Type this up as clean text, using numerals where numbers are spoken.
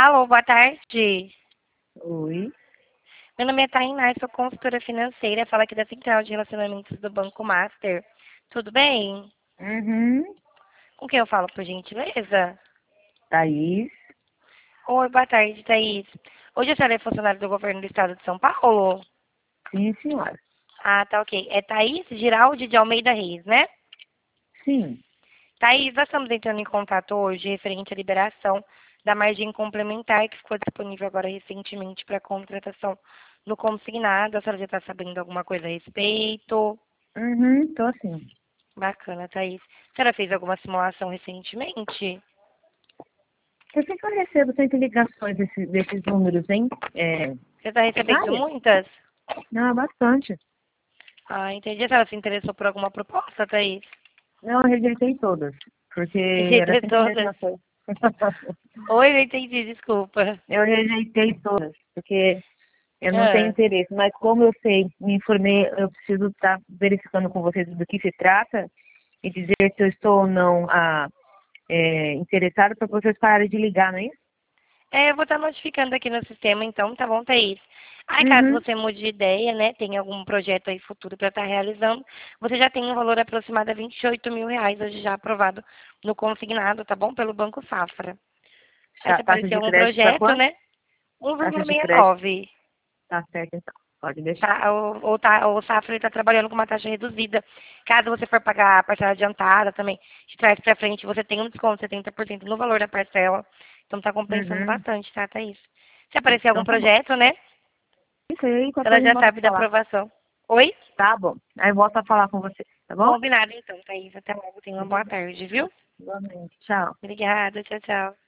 Alô, boa tarde. Oi. Meu nome é Tainá, sou consultora financeira. Fala aqui da Central de Relacionamentos do Banco Master. Tudo bem? Uhum. Com quem eu falo, por gentileza? Thaís. Oi, boa tarde, Thaís. Hoje a senhora é funcionária do governo do estado de São Paulo? Sim, senhora. Ah, tá ok. É Thaís Giraldi de Almeida Reis, né? Sim. Thaís, nós estamos entrando em contato hoje referente à liberação da margem complementar que ficou disponível agora recentemente para contratação no consignado. A senhora já está sabendo alguma coisa a respeito? Uhum, tô sim. Bacana, Thaís. A senhora fez alguma simulação recentemente? Por que eu recebo sempre ligações desses números, hein? Você está recebendo Sabe? muitas? Não, bastante. Ah, entendi. A senhora se interessou por alguma proposta, Thaís? Não, eu rejeitei todas. Porque era Rejeitei sempre a todas. mesma coisa. Oi, não entendi, desculpa. Eu rejeitei todas, porque eu não tenho Ah, interesse. Mas como eu sei, me informei, eu preciso estar verificando com vocês do que se trata e dizer se eu estou ou não interessada para vocês pararem de ligar, não é isso? eu vou estar notificando aqui no sistema, então, tá bom, Thaís? Aí, caso Uhum. você mude de ideia, né, tenha algum projeto aí futuro para estar realizando, você já tem um valor aproximado a R$ 28.000 hoje já aprovado no consignado, tá bom? Pelo Banco Safra. Aí, se Taxa aparecer de algum crédito está projeto, quanto? né, Taxa de crédito 1,69. tá certo, então. Pode deixar. Tá? O Safra está trabalhando com uma taxa reduzida. Caso você for pagar a parcela adiantada também, de trás para frente, você tem um desconto de 70% no valor da parcela. Então está compensando Uhum. bastante, tá, Thaís? Se aparecer algum Então tá bom. projeto, né? Isso aí, qualquer Ela coisa a gente já volta a sabe da falar. aprovação. Oi? Tá bom. Aí volta a falar com você, tá bom? Combinado então, Thaís. Até logo. Tenha uma boa tarde, viu? Igualmente. Tchau. Obrigada. Tchau, tchau.